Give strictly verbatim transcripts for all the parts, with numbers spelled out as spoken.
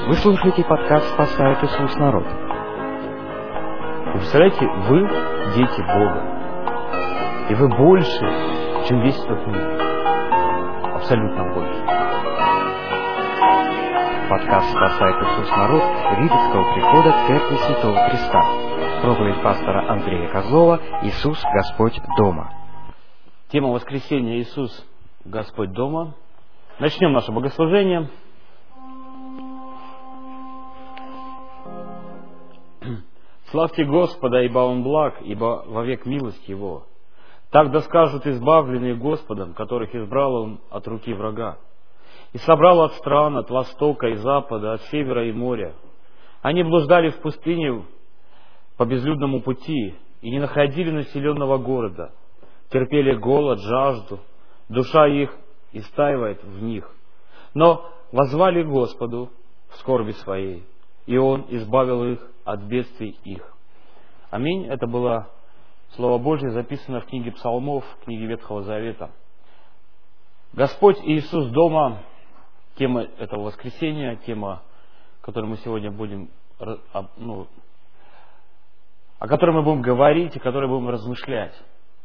Вы слушаете подкаст «Спасает Иисус народ». Вы представляете, вы дети Бога. И вы больше, чем весь этот мир. Абсолютно больше. Подкаст «Спасает Иисус народ» Липецкого прихода Церкви Святого Христа. Проповедь пастора Андрея Козлова «Иисус Господь дома». Тема воскресения «Иисус Господь дома». Начнем наше богослужение. Славьте Господа, ибо Он благ, ибо вовек милость Его. Так да скажут избавленные Господом, которых избрал Он от руки врага. И собрал от стран, от востока и запада, от севера и моря. Они блуждали в пустыне по безлюдному пути и не находили населенного города. Терпели голод, жажду, душа их истаивает в них. Но воззвали Господу в скорби своей, и Он избавил их от бедствий их. Аминь. Это было Слово Божье, записано в книге Псалмов, в книге Ветхого Завета. Господь Иисус дома, тема этого воскресения, тема, о которой мы сегодня будем, ну, о которой мы будем говорить и о которой будем размышлять.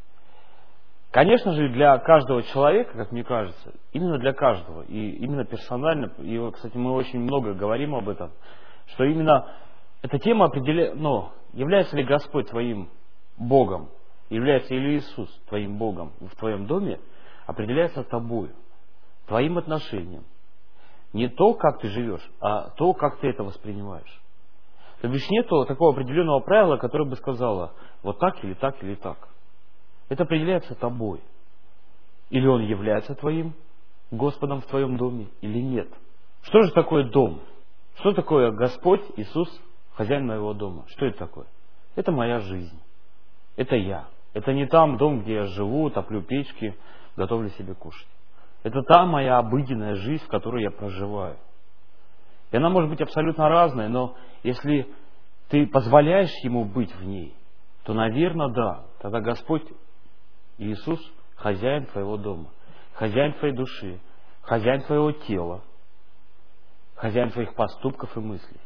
Конечно же, для каждого человека, как мне кажется, именно для каждого, и именно персонально, и, кстати, мы очень много говорим об этом, что именно эта тема определяет, ну, является ли Господь твоим Богом, является ли Иисус твоим Богом в твоем доме, определяется тобой, твоим отношением. Не то, как ты живешь, а то, как ты это воспринимаешь. То бишь нету такого определенного правила, которое бы сказало, вот так или так или так. Это определяется тобой. Или Он является твоим Господом в твоем доме, или нет. Что же такое дом? Что такое Господь Иисус, хозяин моего дома? Что это такое? Это моя жизнь. Это я. Это не там дом, где я живу, топлю печки, готовлю себе кушать. Это та моя обыденная жизнь, в которой я проживаю. И она может быть абсолютно разная, но если ты позволяешь Ему быть в ней, то, наверное, да, тогда Господь Иисус хозяин твоего дома, хозяин твоей души, хозяин твоего тела, хозяин твоих поступков и мыслей.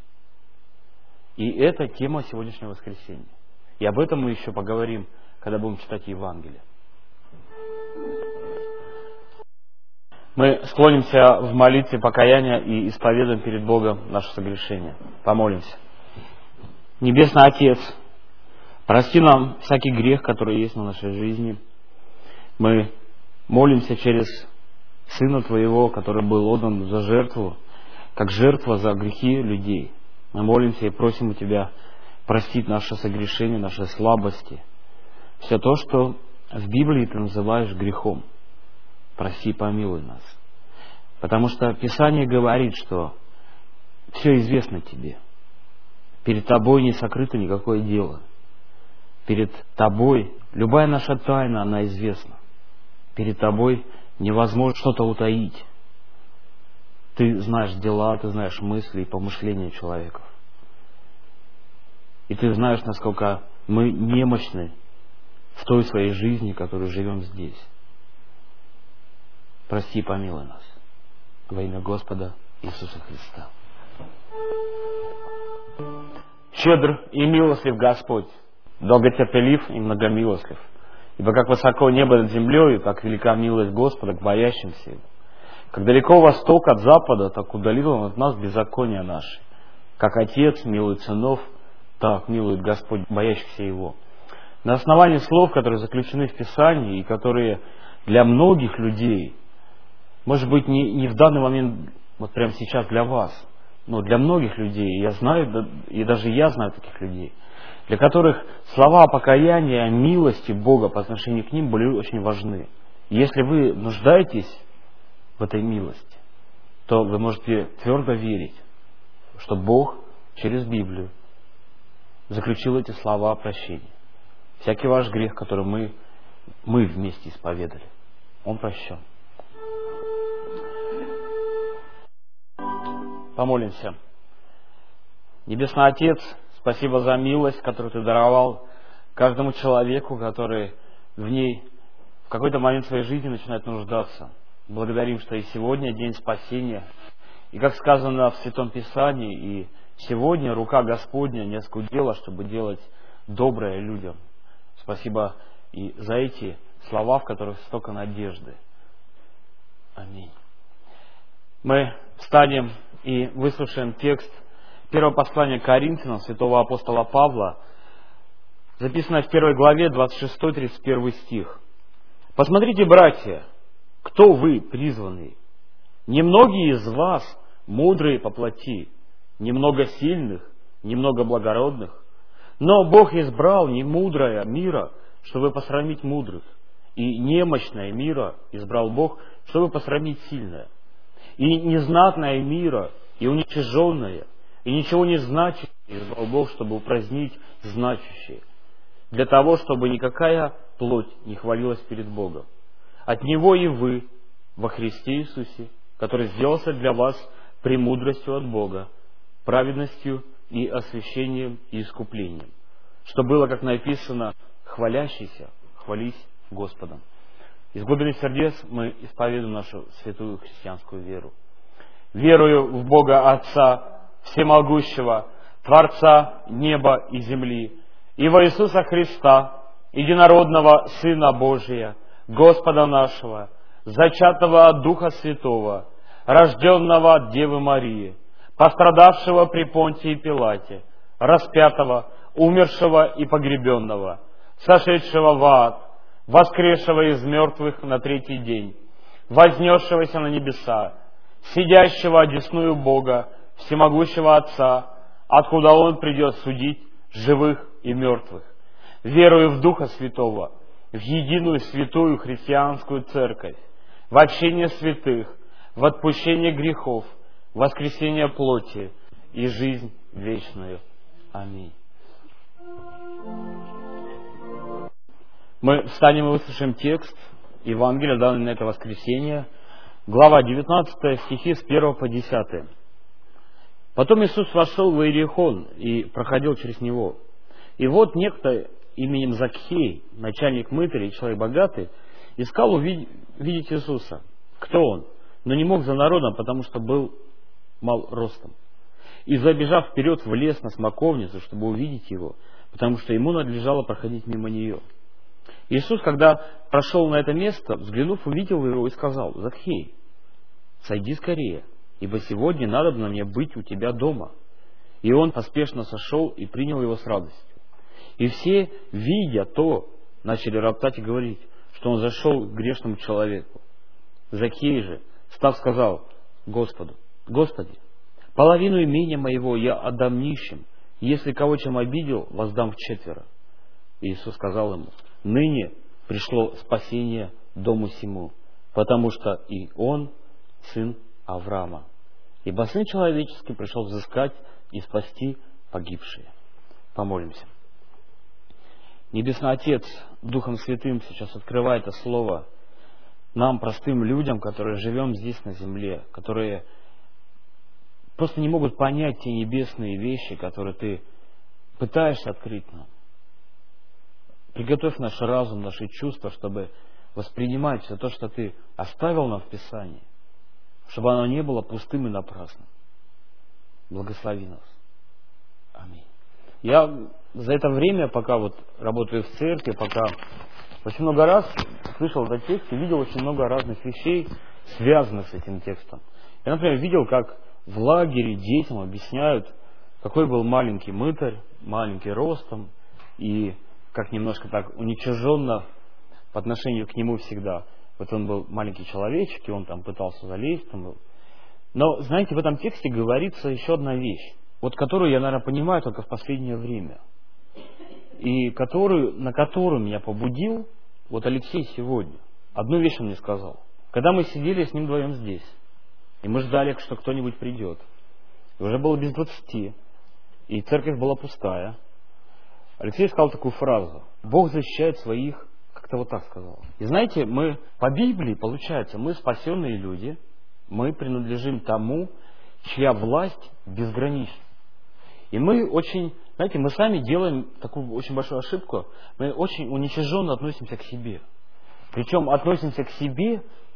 И это тема сегодняшнего воскресенья. И об этом мы еще поговорим, когда будем читать Евангелие. Мы склонимся в молитве покаяния и исповедуем перед Богом наше согрешение. Помолимся. Небесный Отец, прости нам всякий грех, который есть на нашей жизни. Мы молимся через Сына Твоего, который был отдан за жертву, как жертва за грехи людей. Мы молимся и просим у Тебя простить наши согрешения, наши слабости. Все то, что в Библии Ты называешь грехом. Прости, помилуй нас. Потому что Писание говорит, что все известно Тебе. Перед Тобой не сокрыто никакое дело. Перед Тобой любая наша тайна, она известна. Перед Тобой невозможно что-то утаить. Ты знаешь дела, Ты знаешь мысли и помышления человеков. И Ты знаешь, насколько мы немощны в той своей жизни, которую живем здесь. Прости и помилуй нас. Во имя Господа Иисуса Христа. Щедр и милостлив Господь, долготерпелив и многомилостлив. Ибо как высоко небо над землей, так велика милость Господа к боящимся Его. Как далеко восток от запада, так удалил Он от нас беззакония наши. Как Отец милует сынов, так милует Господь боящихся Его. На основании слов, которые заключены в Писании и которые для многих людей, может быть, не, не в данный момент, вот прямо сейчас для вас, но для многих людей, я знаю, и даже я знаю таких людей, для которых слова покаяния, милости Бога по отношению к ним были очень важны. Если вы нуждаетесь в этой милости, то вы можете твердо верить, что Бог через Библию заключил эти слова о прощении. Всякий ваш грех, который мы, мы вместе исповедали, он прощен. Помолимся. Небесный Отец, спасибо за милость, которую Ты даровал каждому человеку, который в ней в какой-то момент своей жизни начинает нуждаться. Благодарим, что и сегодня день спасения, И как сказано в Святом Писании, и сегодня рука Господня не оскудела, чтобы делать доброе людям. Спасибо и за эти слова, в которых столько надежды. Аминь. Мы встанем и выслушаем текст первого послания к Коринфянам святого апостола Павла, записанное в первой главе, двадцать шестой тридцать первый стих. «Посмотрите, братья, кто вы, призванные? Немногие из вас мудрые по плоти, немного сильных, немного благородных. Но Бог избрал не мудрое мира, чтобы посрамить мудрых, и немощное мира избрал Бог, чтобы посрамить сильное, и незнатное мира, и уничиженное, и ничего не значащее избрал Бог, чтобы упразднить значащее, для того, чтобы никакая плоть не хвалилась перед Богом. От Него и вы во Христе Иисусе, который сделался для вас премудростью от Бога, праведностью и освящением и искуплением, что было, как написано, хвалящийся, хвались Господом». Из глубины сердец мы исповедуем нашу святую христианскую веру. Верую в Бога Отца Всемогущего, Творца неба и земли, и во Иисуса Христа, единородного Сына Божия, Господа нашего, зачатого от Духа Святого, рожденного от Девы Марии, пострадавшего при Понтии Пилате, распятого, умершего и погребенного, сошедшего в ад, воскресшего из мертвых на третий день, вознесшегося на небеса, сидящего одесную Бога, всемогущего Отца, откуда Он придет судить живых и мертвых. Верую в Духа Святого, в единую святую христианскую церковь, в общение святых, в отпущение грехов, в воскресение плоти и жизнь вечную. Аминь. Мы встанем и выслушаем текст Евангелия, данный на это воскресенье, глава девятнадцатая, стихи с первого по десятый. «Потом Иисус вошел в Иерихон и проходил через него. И вот некто именем Закхей, начальник мытарей, человек богатый, искал увидеть, видеть Иисуса. Кто он? Но не мог за народом, потому что был мал ростом. И, забежав вперед, влез на смоковницу, чтобы увидеть его, потому что ему надлежало проходить мимо нее. Иисус, когда прошел на это место, взглянув, увидел его и сказал: «Закхей, сойди скорее, ибо сегодня надобно мне быть у тебя дома». И он поспешно сошел и принял его с радостью. И все, видя то, начали роптать и говорить, что он зашел к грешному человеку. Закхей же, став, сказал Господу: «Господи, половину имения моего я отдам нищим, и если кого чем обидел, воздам вчетверо». И Иисус сказал ему: «Ныне пришло спасение дому сему, потому что и он сын Авраама. Ибо Сын Человеческий пришел взыскать и спасти погибшие». Помолимся. Небесный Отец, Духом Святым сейчас открывай это Слово нам, простым людям, которые живем здесь на земле, которые просто не могут понять те небесные вещи, которые Ты пытаешься открыть нам. Приготовь наш разум, наши чувства, чтобы воспринимать все то, что Ты оставил нам в Писании, чтобы оно не было пустым и напрасным. Благослови нас. Аминь. Я за это время, пока вот работаю в церкви, пока очень много раз слышал этот текст и видел очень много разных вещей, связанных с этим текстом. Я, например, видел, как в лагере детям объясняют, какой был маленький мытарь, маленький ростом, и как немножко так уничиженно по отношению к нему всегда. Вот он был маленький человечек, и он там пытался залезть. Там был. Но, знаете, в этом тексте говорится еще одна вещь, вот которую я, наверное, понимаю только в последнее время, и которую, на которую меня побудил вот Алексей сегодня. Одну вещь он мне сказал. Когда мы сидели с ним вдвоем здесь, и мы ждали, что кто-нибудь придет, и уже было без двадцати, и церковь была пустая, Алексей сказал такую фразу: «Бог защищает своих», как-то вот так сказал. И знаете, мы по Библии, получается, мы спасенные люди, мы принадлежим тому, чья власть безгранична. И мы очень, знаете, мы сами делаем такую очень большую ошибку, мы очень уничиженно относимся к себе. Причем относимся к себе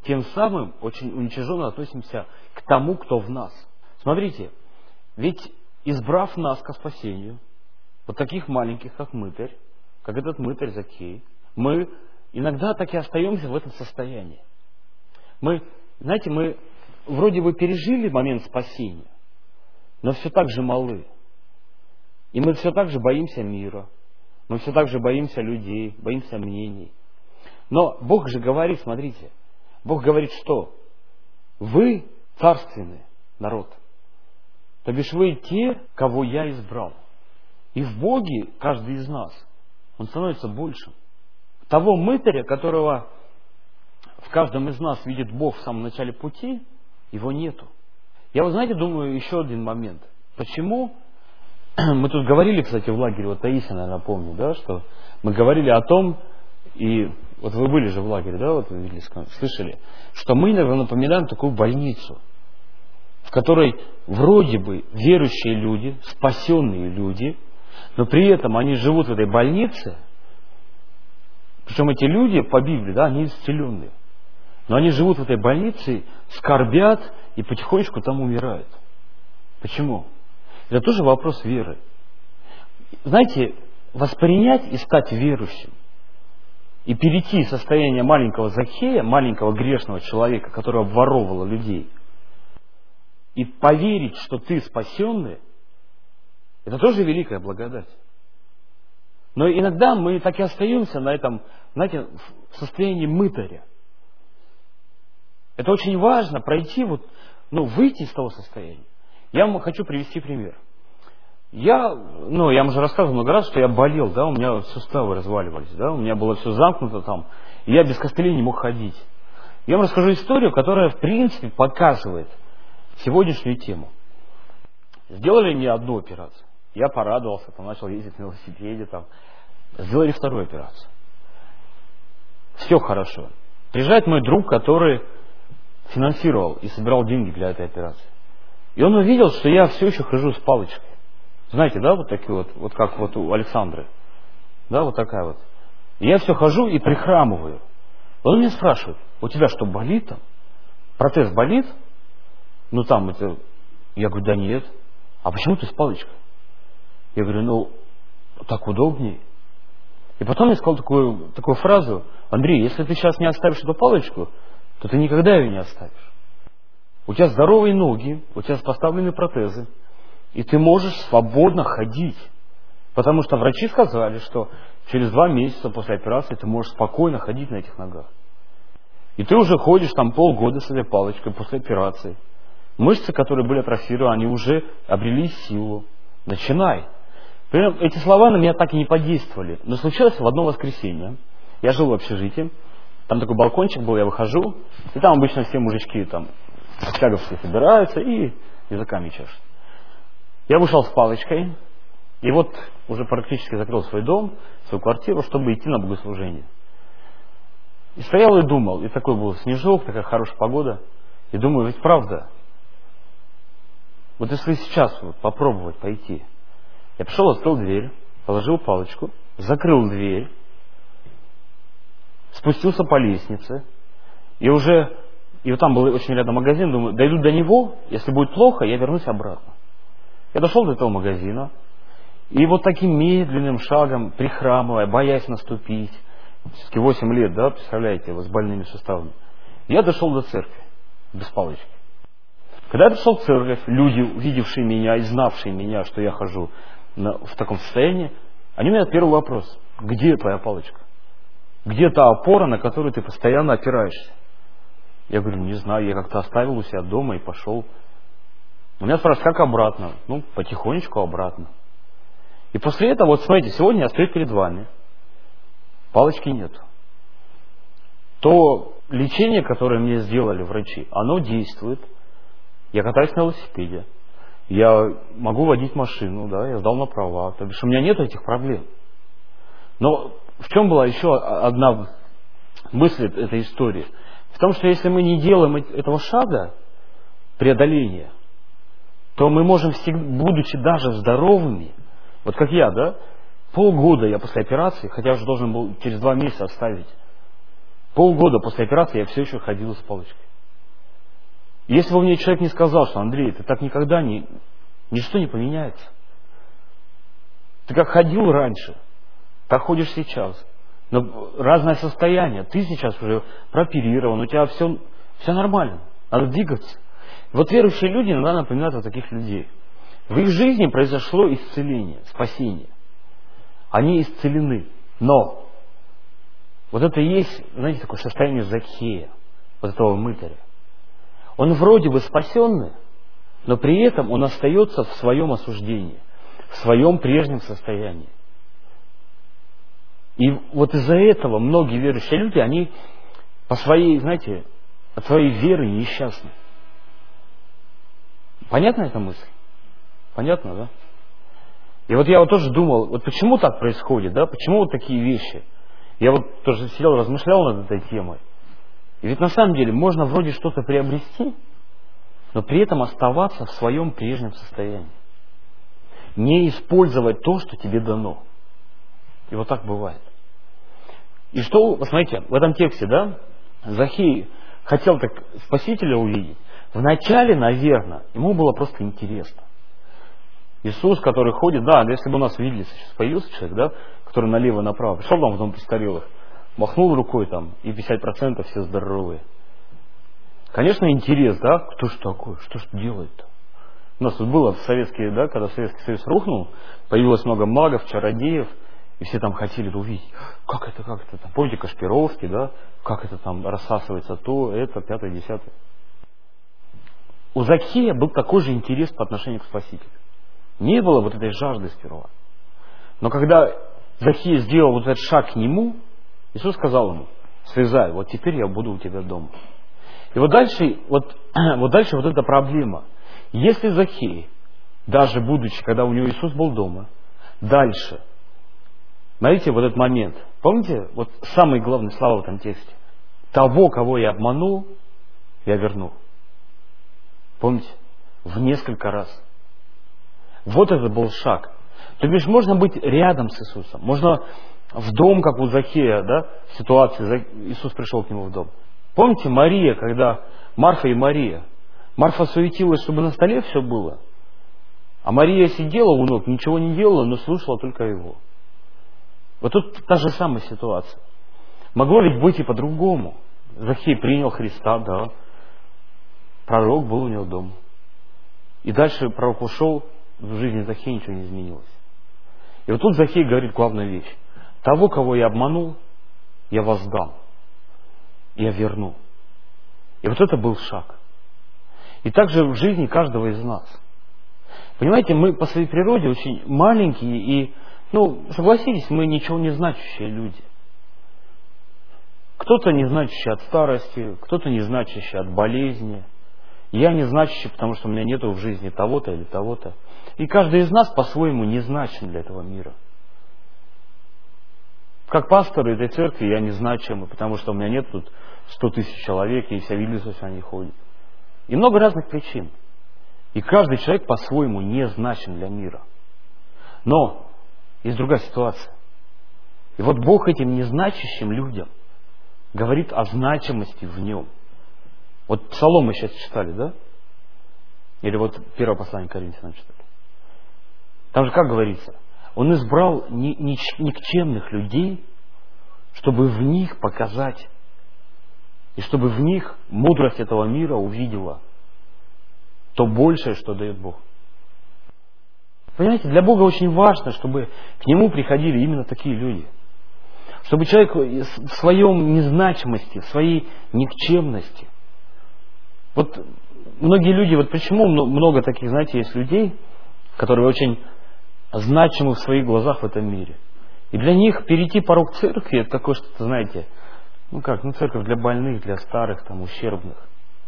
тем самым очень уничиженно относимся к тому, кто в нас. Смотрите, ведь избрав нас ко спасению, вот таких маленьких, как мытарь, как этот мытарь Закхей, мы иногда так и остаемся в этом состоянии. Мы, знаете, мы вроде бы пережили момент спасения, но все так же малы. И мы все так же боимся мира, мы все так же боимся людей, боимся мнений. Но Бог же говорит, смотрите, Бог говорит, что вы царственный народ, то бишь вы те, кого я избрал. И в Боге каждый из нас, он становится большим. Того мытаря, которого в каждом из нас видит Бог в самом начале пути, его нету. Я, вы знаете, думаю, еще один момент. Почему? Мы тут говорили, кстати, в лагере, вот Таисия, наверное, помню, да, что мы говорили о том, и вот вы были же в лагере, да, вот вы видели, слышали, что мы иногда напоминаем такую больницу, в которой вроде бы верующие люди, спасенные люди, но при этом они живут в этой больнице, причем эти люди по Библии, да, они исцеленные, но они живут в этой больнице, скорбят и потихонечку там умирают. Почему? Это тоже вопрос веры. Знаете, воспринять и стать верующим, и перейти из состояния маленького Закхея, маленького грешного человека, который обворовывал людей, и поверить, что ты спасенный, это тоже великая благодать. Но иногда мы так и остаемся на этом, знаете, в состоянии мытаря. Это очень важно, пройти вот, ну, выйти из того состояния. Я вам хочу привести пример. Я, ну, я вам уже рассказывал много раз, что я болел, да, у меня суставы разваливались, да, у меня было все замкнуто там, и я без костылей не мог ходить. Я вам расскажу историю, которая, в принципе, показывает сегодняшнюю тему. Сделали мне одну операцию. Я порадовался, там, начал ездить на велосипеде, там. Сделали вторую операцию. Все хорошо. Приезжает мой друг, который финансировал и собирал деньги для этой операции. И он увидел, что я все еще хожу с палочкой. Знаете, да, вот такие вот, вот как вот у Александры. Да, вот такая вот. И я все хожу и прихрамываю. Он меня спрашивает, у тебя что, болит там? Протез болит? Ну там это... Я говорю, да нет. А почему ты с палочкой? Я говорю, ну, так удобнее. И потом я сказал такую, такую фразу: Андрей, если ты сейчас не оставишь эту палочку, то ты никогда ее не оставишь. У тебя здоровые ноги, у тебя поставлены протезы, и ты можешь свободно ходить. Потому что врачи сказали, что через два месяца после операции ты можешь спокойно ходить на этих ногах. И ты уже ходишь там полгода с этой палочкой после операции. Мышцы, которые были атрофированы, они уже обрели силу. Начинай. Примерно, эти слова на меня так и не подействовали. Но случилось в одно воскресенье. Я жил в общежитии. Там такой балкончик был, я выхожу. И там обычно все мужички там общаговские собираются и языками чешут. Я вышел с палочкой. И вот уже практически закрыл свой дом, свою квартиру, чтобы идти на богослужение. И стоял и думал. И такой был снежок, такая хорошая погода. И думаю, ведь правда. Вот если сейчас вот попробовать пойти. Я пришел, открыл дверь, положил палочку, закрыл дверь, спустился по лестнице, и уже, и вот там был очень рядом магазин, думаю, дойду до него, если будет плохо, я вернусь обратно. Я дошел до этого магазина, и вот таким медленным шагом, прихрамывая, боясь наступить, все-таки восемь лет, да, представляете, вот с больными суставами, я дошел до церкви, без палочки. Когда я пришел в церковь, люди, увидевшие меня и знавшие меня, что я хожу на, в таком состоянии, они меня первый вопрос: где твоя палочка? Где та опора, на которую ты постоянно опираешься? Я говорю, не знаю, я как-то оставил у себя дома и пошел. У меня спрашивают, как обратно? Ну, потихонечку обратно. И после этого, вот смотрите, сегодня я стою перед вами, палочки нет. То лечение, которое мне сделали врачи, оно действует. Я катаюсь на велосипеде, я могу водить машину, да, я сдал на права, то бишь у меня нет этих проблем. Но в чем была еще одна мысль этой истории? В том, что если мы не делаем этого шага преодоления, то мы можем, будучи даже здоровыми, вот как я, да, полгода я после операции, хотя уже должен был через два месяца оставить, Полгода после операции я все еще ходил с палочкой. Если бы мне человек не сказал, что Андрей, ты так никогда не, ничто не поменяется. Ты как ходил раньше, так ходишь сейчас. Но разное состояние. Ты сейчас уже прооперирован, у тебя все, все нормально. Надо двигаться. Вот верующие люди иногда напоминают о таких людей. В их жизни произошло исцеление, спасение. Они исцелены. Но вот это и есть, знаете, такое состояние Закхея, вот этого мытаря. Он вроде бы спасенный, но при этом он остается в своем осуждении, в своем прежнем состоянии. И вот из-за этого многие верующие люди, они по своей, знаете, от своей веры несчастны. Понятна эта мысль? Понятно, да? И вот я вот тоже думал, вот почему так происходит, да? Почему вот такие вещи? Я вот тоже сидел, размышлял над этой темой. И ведь на самом деле можно вроде что-то приобрести, но при этом оставаться в своем прежнем состоянии. Не использовать то, что тебе дано. И вот так бывает. И что, посмотрите, в этом тексте, да, Закхей хотел так Спасителя увидеть. Вначале, наверное, ему было просто интересно. Иисус, который ходит, да, если бы у нас видели, сейчас появился человек, да, который налево и направо, пришел там в дом престарелых, махнул рукой там, и пятьдесят процентов все здоровые. Конечно, интерес, да, кто ж такой, что ж делает-то? У нас тут было в советские, да, когда Советский Союз рухнул, появилось много магов, чародеев, и все там хотели увидеть, как это, как это там, помните Кашпировский, да, как это там рассасывается то, это, пятое, десятое. У Закхея был такой же интерес по отношению к Спасителю. Не было вот этой жажды сперва. Но когда Закхей сделал вот этот шаг к нему, Иисус сказал ему, слезай, вот теперь я буду у тебя дома. И вот дальше вот, вот дальше вот эта проблема. Если Закхей, даже будучи, когда у него Иисус был дома, дальше, смотрите вот этот момент, помните, вот самые главные слова в этом тексте, того, кого я обманул, я верну. Помните? В несколько раз. Вот это был шаг. То бишь можно быть рядом с Иисусом. Можно в дом, как у Закхея, да, в ситуации, Иисус пришел к нему в дом. Помните Мария, когда Марфа и Мария. Марфа суетилась, чтобы на столе все было. А Мария сидела у ног, ничего не делала, но слушала только его. Вот тут та же самая ситуация. Могло ведь быть и по-другому. Закхей принял Христа, да. Пророк был у него дома. И дальше пророк ушел, в жизни Закхея ничего не изменилось. И вот тут Закхей говорит главную вещь. Того, кого я обманул, я воздам. Я верну. И вот это был шаг. И также в жизни каждого из нас. Понимаете, мы по своей природе очень маленькие и, ну, согласитесь, мы ничего не значащие люди. Кто-то не значащий от старости, кто-то не значащий от болезни. Я не значащий, потому что у меня нету в жизни того-то или того-то. И каждый из нас по-своему не значим для этого мира. Как пастор этой церкви я не значимый, потому что у меня нет тут сто тысяч человек, и вся видимость они ходят. И много разных причин. И каждый человек по-своему не значим для мира. Но есть другая ситуация. И вот Бог этим незначащим людям говорит о значимости в нем. Вот Псалом мы сейчас читали, да? Или вот первое послание к Коринфянам читали. Там же как говорится? Он избрал никчемных людей, чтобы в них показать, и чтобы в них мудрость этого мира увидела то большее, что дает Бог. Понимаете, для Бога очень важно, чтобы к Нему приходили именно такие люди. Чтобы человек в своем незначимости, в своей никчемности. Вот многие люди, вот почему много таких, знаете, есть людей, которые очень значимы в своих глазах в этом мире. И для них перейти порог церкви, это такое что-то, знаете, ну как, ну церковь для больных, для старых, там, ущербных.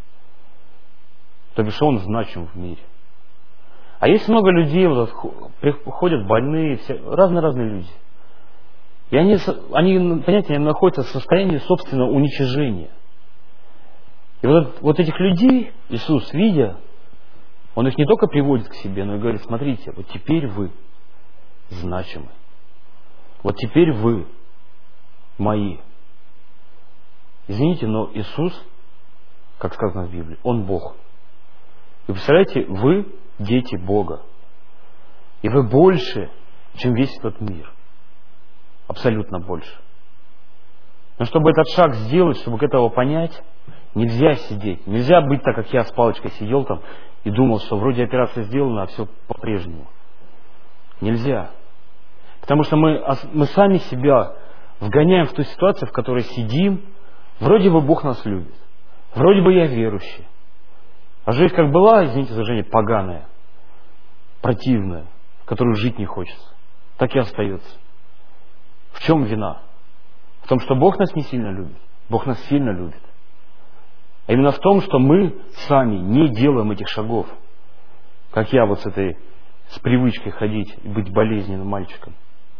То бишь он значим в мире. А есть много людей, вот, приходят больные, все, разные-разные люди. И они, они, понимаете, они находятся в состоянии собственного уничижения. И вот, вот этих людей Иисус, видя, Он их не только приводит к себе, но и говорит, смотрите, вот теперь вы значимы. Вот теперь вы мои. Извините, но Иисус, как сказано в Библии, Он Бог. И представляете, вы дети Бога. И вы больше, чем весь этот мир. Абсолютно больше. Но чтобы этот шаг сделать, чтобы этого понять, нельзя сидеть. Нельзя быть так, как я с палочкой сидел там и думал, что вроде операция сделана, а все по-прежнему. Нельзя. Потому что мы, мы сами себя вгоняем в ту ситуацию, в которой сидим. Вроде бы Бог нас любит. Вроде бы я верующий. А жизнь как была, извините за выражение, поганая, противная, в которую жить не хочется. Так и остается. В чем вина? В том, что Бог нас не сильно любит. Бог нас сильно любит. А именно в том, что мы сами не делаем этих шагов. Как я вот с этой, с привычкой ходить и быть болезненным мальчиком.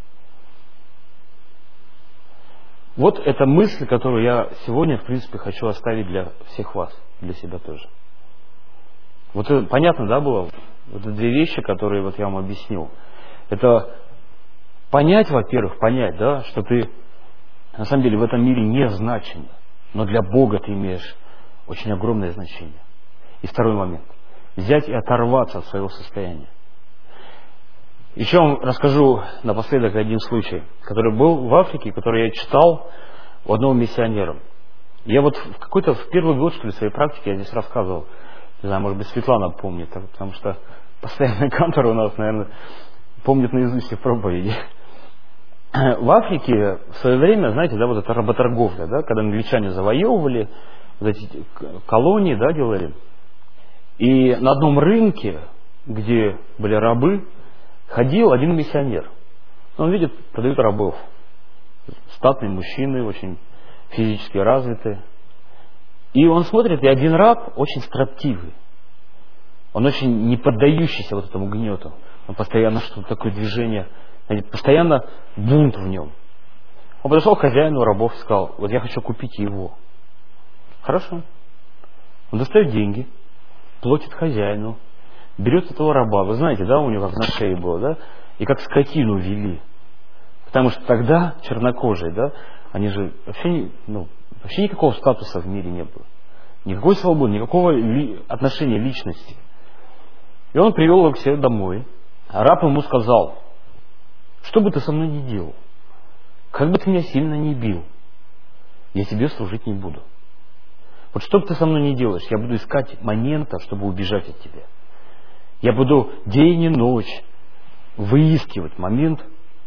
Вот эта мысль, которую я сегодня, в принципе, хочу оставить для всех вас, для себя тоже. Вот это, понятно, да, было? Вот это две вещи, которые вот я вам объяснил. Это понять, во-первых, понять, да, что ты на самом деле в этом мире не значим, но для Бога ты имеешь очень огромное значение. И второй момент. Взять и оторваться от своего состояния. Еще вам расскажу напоследок один случай, который был в Африке, который я читал у одного миссионера. Я вот в какой-то в первый год, что ли, своей практики я здесь рассказывал. Не знаю, может быть, Светлана помнит, потому что постоянный кантор у нас, наверное, помнит наизусть их проповеди. В Африке в свое время, знаете, да, вот эта работорговля, да, когда англичане завоевывали, вот эти колонии, да, делали. И на одном рынке, где были рабы, ходил один миссионер. Он видит, продают рабов. Статные мужчины, очень физически развитые. И он смотрит, и один раб очень строптивый. Он очень не поддающийся вот этому гнету. Он постоянно что-то такое движение, постоянно бунт в нем. Он подошел к хозяину рабов и сказал: вот я хочу купить его. Хорошо. Он достает деньги, платит хозяину, берет этого раба. Вы знаете, да, у него как на шее было, да? И как скотину вели. Потому что тогда чернокожие, да, они же вообще, не, ну, вообще никакого статуса в мире не было. Никакой свободы, никакого ли, отношения личности. И он привел его к себе домой. А раб ему сказал: что бы ты со мной ни делал, как бы ты меня сильно не бил, я тебе служить не буду. Вот что бы ты со мной ни делаешь, я буду искать момента, чтобы убежать от тебя. Я буду день и ночь выискивать момент,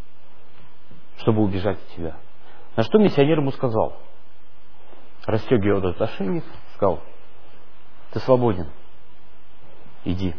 чтобы убежать от тебя. На что миссионер ему сказал, расстегивая этот ошейник, сказал: ты свободен, иди.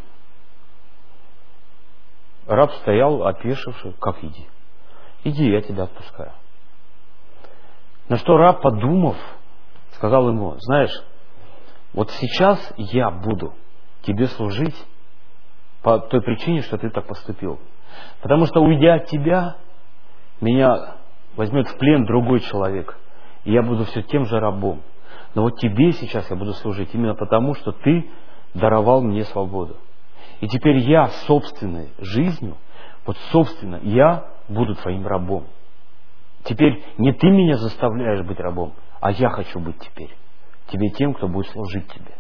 Раб стоял, опешивший: как иди? Иди, я тебя отпускаю. На что раб, подумав, сказал ему: знаешь, вот сейчас я буду тебе служить по той причине, что ты так поступил. Потому что, уйдя от тебя, меня возьмет в плен другой человек, и я буду все тем же рабом. Но вот тебе сейчас я буду служить именно потому, что ты даровал мне свободу. И теперь я собственной жизнью, вот собственно, я буду твоим рабом. Теперь не ты меня заставляешь быть рабом, а я хочу быть теперь тебе тем, кто будет служить тебе.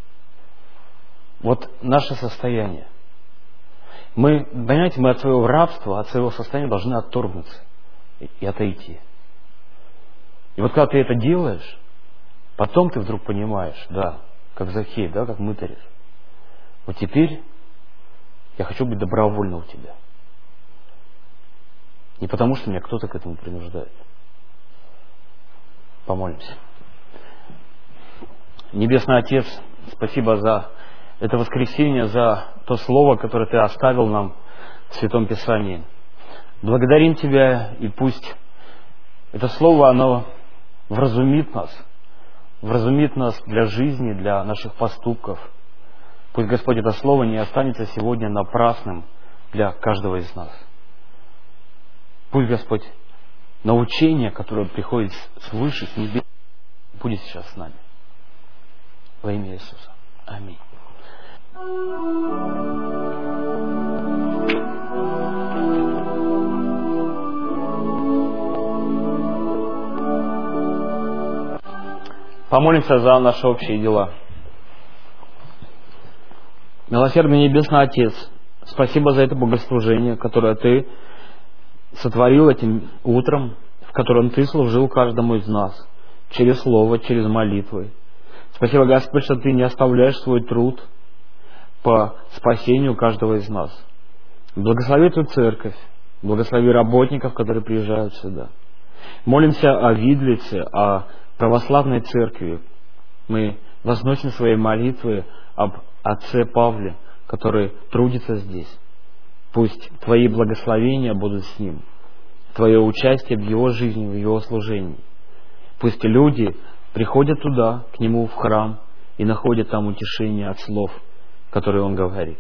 Вот наше состояние. Мы, понимаете, мы от своего рабства, от своего состояния должны отторгнуться и отойти. И вот когда ты это делаешь, потом ты вдруг понимаешь, да, как Захей, да, как мытарь. Вот теперь я хочу быть добровольно у тебя. Не потому, что меня кто-то к этому принуждает. Помолимся. Небесный Отец, спасибо за это воскресенье, за то слово, которое Ты оставил нам в Святом Писании. Благодарим Тебя, и пусть это слово, оно вразумит нас, вразумит нас для жизни, для наших поступков. Пусть, Господь, это слово не останется сегодня напрасным для каждого из нас. Пусть, Господь, научение, которое приходит свыше, с небес, будет сейчас с нами. Во имя Иисуса. Аминь. Помолимся за наши общие дела. Милосердный Небесный Отец, спасибо за это богослужение, которое Ты сотворил этим утром, в котором Ты служил каждому из нас, через Слово, через молитвы. Спасибо, Господь, что Ты не оставляешь свой труд по спасению каждого из нас. Благослови Эту церковь, благослови работников, которые приезжают сюда. Молимся о Видлице, о православной церкви. Мы возносим свои молитвы об отце Павле, который трудится здесь. Пусть Твои благословения будут с ним, Твое участие в его жизни, в его служении. Пусть люди приходят туда, к нему в храм, и находят там утешение от слов, которые он говорит.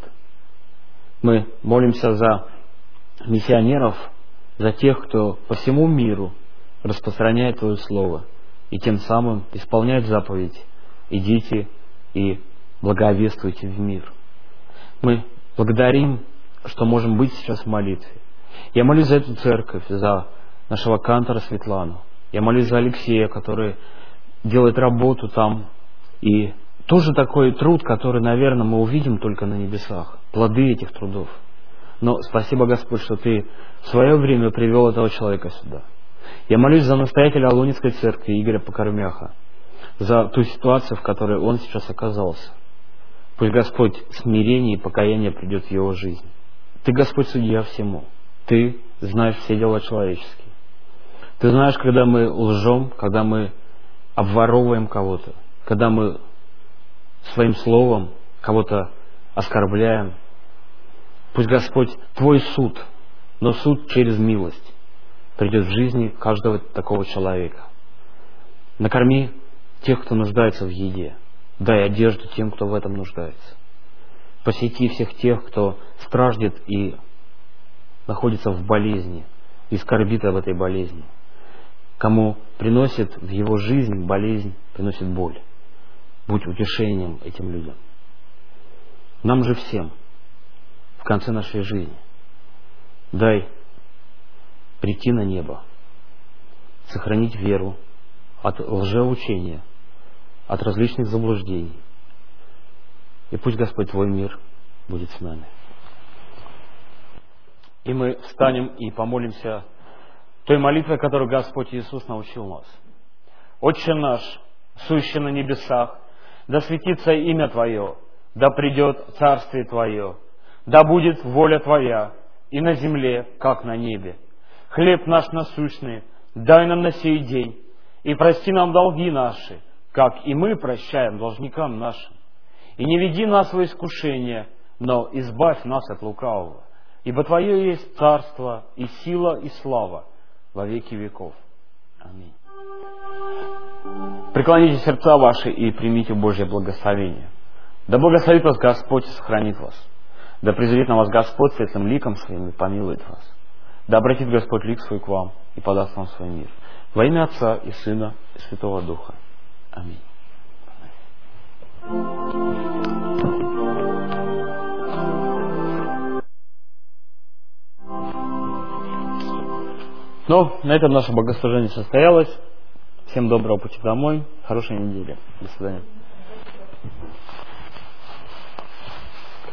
Мы молимся за миссионеров, за тех, кто по всему миру распространяет Твое Слово, и тем самым исполняет заповедь: идите и благовествуйте в мир. Мы благодарим, что можем быть сейчас в молитве. Я молюсь за эту церковь, за нашего кантора Светлану. Я молюсь за Алексея, который делает работу там. И тоже такой труд, который, наверное, мы увидим только на небесах. Плоды этих трудов. Но спасибо, Господь, что Ты в свое время привел этого человека сюда. Я молюсь за настоятеля Алунинской церкви Игоря Покормяха, за ту ситуацию, в которой он сейчас оказался. Пусть Господь смирение и покаяние придет в его жизнь. Ты, Господь, судья всему. Ты знаешь все дела человеческие. Ты знаешь, когда мы лжем, когда мы обворовываем кого-то, когда мы своим словом кого-то оскорбляем. Пусть, Господь, Твой суд, но суд через милость, придет в жизни каждого такого человека. Накорми тех, кто нуждается в еде. Дай одежду тем, кто в этом нуждается. Посети всех тех, кто страждет и находится в болезни, и скорбит об этой болезни. Кому приносит в его жизнь болезнь, приносит боль. Будь утешением этим людям. Нам же всем в конце нашей жизни дай прийти на небо, сохранить веру от лжеучения, от различных заблуждений. И пусть, Господь, Твой мир будет с нами. И мы встанем и помолимся той молитвой, которую Господь Иисус научил нас. Отче наш, сущий на небесах, да светится имя Твое, да придет царствие Твое, да будет воля Твоя и на земле, как на небе. Хлеб наш насущный дай нам на сей день, и прости нам долги наши, как и мы прощаем должникам нашим. И не веди нас во искушение, но избавь нас от лукавого. Ибо Твое есть царство, и сила, и слава во веки веков. Аминь. Преклоните сердца ваши и примите Божье благословение. Да благословит вас Господь и сохранит вас. Да призрит на вас Господь светлым ликом своим и помилует вас. Да обратит Господь лик свой к вам и подаст вам свой мир. Во имя Отца и Сына и Святого Духа. Аминь. Ну, на этом наше богослужение состоялось. Всем доброго пути домой, хорошей недели. До свидания.